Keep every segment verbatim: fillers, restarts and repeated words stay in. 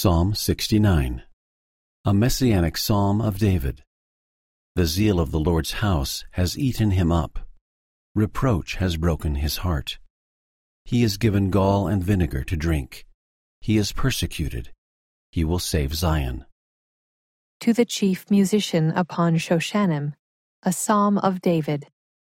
Psalm sixty-nine, a messianic psalm of David. The zeal of the Lord's house has eaten him up. Reproach has broken his heart. He is given gall and vinegar to drink. He is persecuted. He will save Zion. To the chief musician upon Shoshanim, a psalm of David.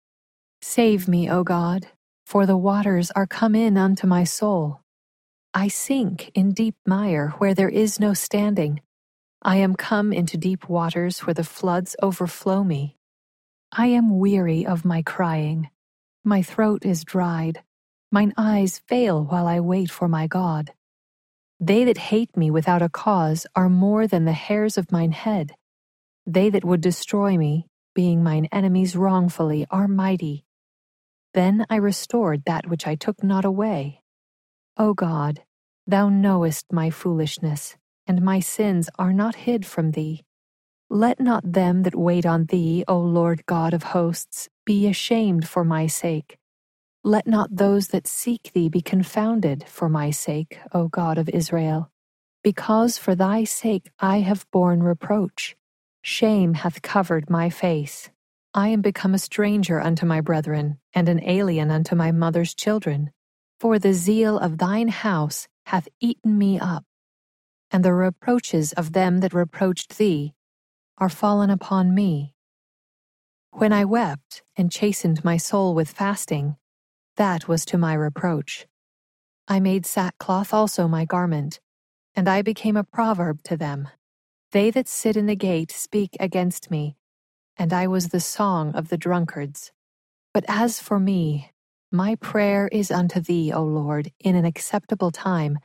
Save me, O God, for the waters are come in unto my soul. I sink in deep mire where there is no standing. I am come into deep waters where the floods overflow me. I am weary of my crying. My throat is dried. Mine eyes fail while I wait for my God. They that hate me without a cause are more than the hairs of mine head. They that would destroy me, being mine enemies wrongfully, are mighty. Then I restored that which I took not away. O God, Thou knowest my foolishness, and my sins are not hid from Thee. Let not them that wait on Thee, O Lord God of hosts, be ashamed for my sake. Let not those that seek Thee be confounded for my sake, O God of Israel. Because for Thy sake I have borne reproach. Shame hath covered my face. I am become a stranger unto my brethren, and an alien unto my mother's children. For the zeal of Thine house hath eaten me up, and the reproaches of them that reproached Thee are fallen upon me. When I wept and chastened my soul with fasting, that was to my reproach. I made sackcloth also my garment, and I became a proverb to them. They that sit in the gate speak against me, and I was the song of the drunkards. But as for me, my prayer is unto Thee, O Lord, in an acceptable time.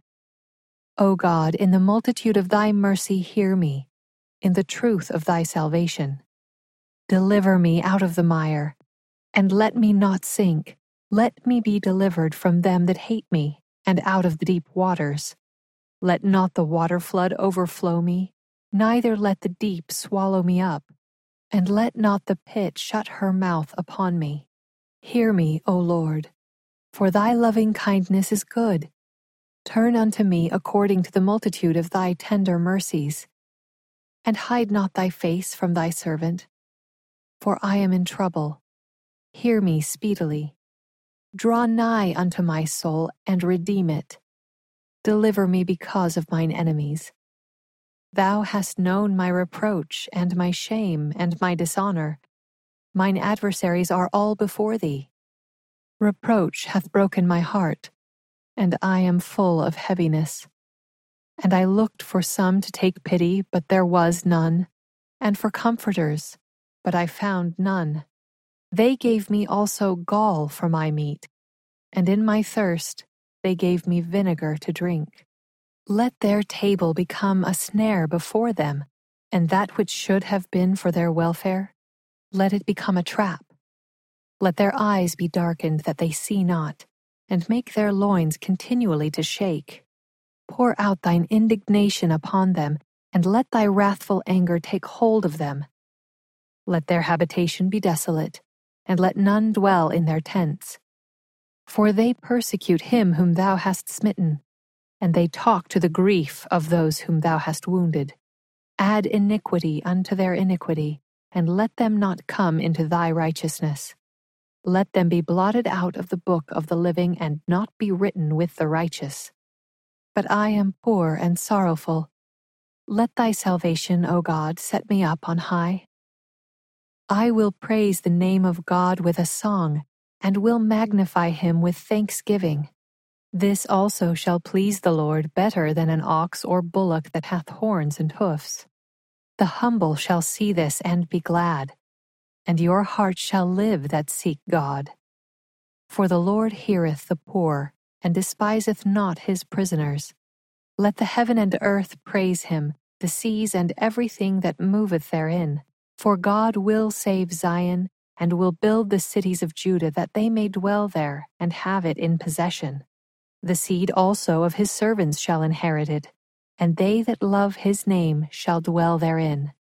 O God, in the multitude of Thy mercy hear me, in the truth of Thy salvation. Deliver me out of the mire, and let me not sink. Let me be delivered from them that hate me, and out of the deep waters. Let not the water flood overflow me, neither let the deep swallow me up, and let not the pit shut her mouth upon me. Hear me, O Lord, for Thy loving kindness is good. Turn unto me according to the multitude of Thy tender mercies, and hide not Thy face from Thy servant. For I am in trouble. Hear me speedily. Draw nigh unto my soul, and redeem it. Deliver me because of mine enemies. Thou hast known my reproach, and my shame, and my dishonor. Mine adversaries are all before Thee. Reproach hath broken my heart, and I am full of heaviness. And I looked for some to take pity, but there was none, and for comforters, but I found none. They gave me also gall for my meat, and in my thirst they gave me vinegar to drink. Let their table become a snare before them, and that which should have been for their welfare, let it become a trap. Let their eyes be darkened that they see not, and make their loins continually to shake. Pour out Thine indignation upon them, and let Thy wrathful anger take hold of them. Let their habitation be desolate, and let none dwell in their tents. For they persecute him whom Thou hast smitten, and they talk to the grief of those whom Thou hast wounded. Add iniquity unto their iniquity, and let them not come into Thy righteousness. Let them be blotted out of the book of the living, and not be written with the righteous. But I am poor and sorrowful. Let Thy salvation, O God, set me up on high. I will praise the name of God with a song, and will magnify Him with thanksgiving. This also shall please the Lord better than an ox or bullock that hath horns and hoofs. The humble shall see this and be glad, and your heart shall live that seek God. For the Lord heareth the poor, and despiseth not his prisoners. Let the heaven and earth praise Him, the seas and everything that moveth therein. For God will save Zion, and will build the cities of Judah, that they may dwell there, and have it in possession. The seed also of His servants shall inherit it, and they that love His name shall dwell therein.